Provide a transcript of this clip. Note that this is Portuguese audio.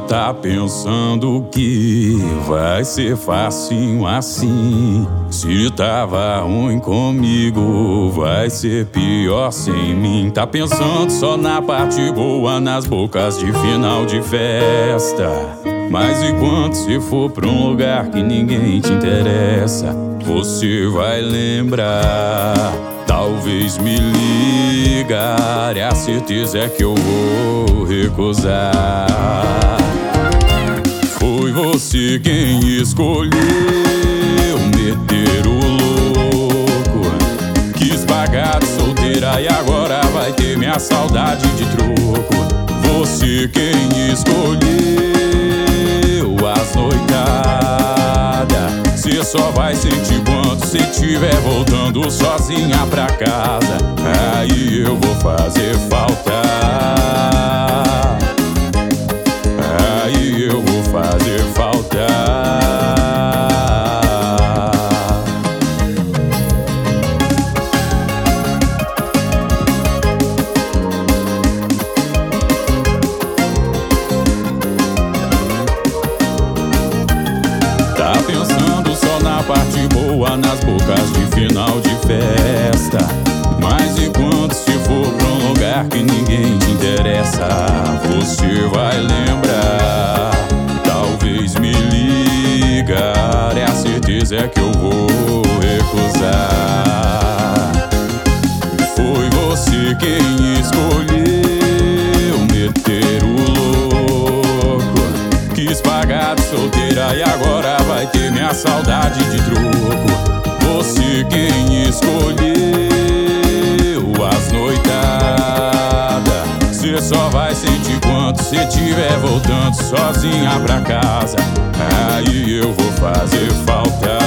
tá pensando que vai ser facinho assim. Se tava ruim comigo, vai ser pior sem mim. Tá pensando só na parte boa, nas bocas de final de festa. Mas enquanto você for pra um lugar que ninguém te interessa, você vai lembrar. Talvez me ligar, e a certeza é que eu vou recusar. Foi você quem escolheu meter o louco. Quis pagar de solteira e agora vai ter minha saudade de troco. Você quem escolheu as noitadas. Cê só vai sentir quando cê tiver voltando sozinha pra casa. Aí eu vou fazer falta. Aí eu vou fazer falta. Tá pensando só na parte boa, nas bocas de final de festa. Mas enquanto se for pra um lugar que ninguém te interessa, você vai lembrar. Talvez me ligar, é a certeza é que eu vou recusar. Foi você quem escolheu meter o louco. Quis pagar de solteira e agora vai ter minha saudade de troco. Você quem escolheu as noitadas. Cê só vai sentir quando cê tiver voltando sozinha pra casa. Aí eu vou fazer falta.